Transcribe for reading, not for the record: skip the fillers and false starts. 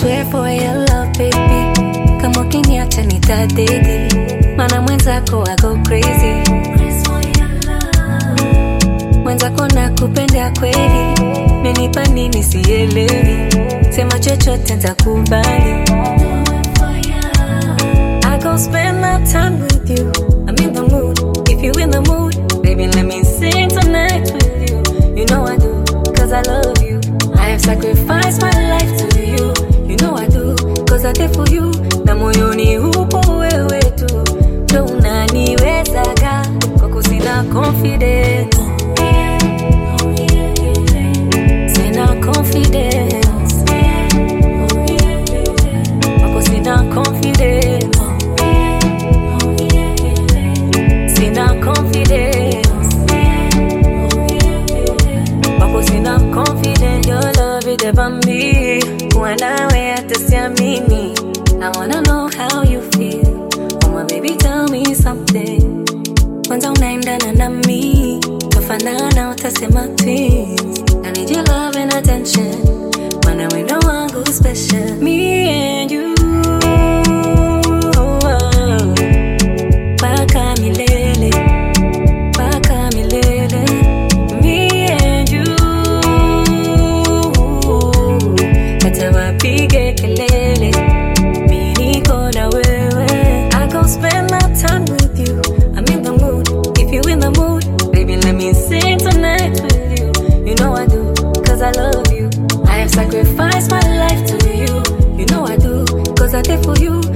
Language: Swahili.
swear for your love baby, kama ukiniacha nitadedi, mana mwenzako I go crazy. Mwenzako nakupenda kweli, menipa nini sielewi, sema chochote nitakubali. I go spend my time with you, I'm in the mood, if you in the mood, baby let me sing tonight with you. You know I do, cause I love you, I have sacrificed my life to you. You know I do, cause I did for you, na moyoni upo wewe tu, ndo unaniwezaga, kwako sina confidence. Sina confidence. Kwako sina confidence. Sina confidence. Kwako sina confidence. Your love is the bambi, kuwa nawe hata siamini. I wanna know how you feel. Oh my baby, tell me something. Kwanza unaendana na mi, tufanana utasema twins. I need your love and attention, mana wendo wangu special. Me and you, paka milele, paka milele. Me and you, hata wapige kelele, mi niko na wewe. I go spend my time with you, I'm in the mood, if you in the mood, baby let me sing tonight with you. You know I do, cause I love you, I have sacrificed my life to you. You know I do, cause I did for you,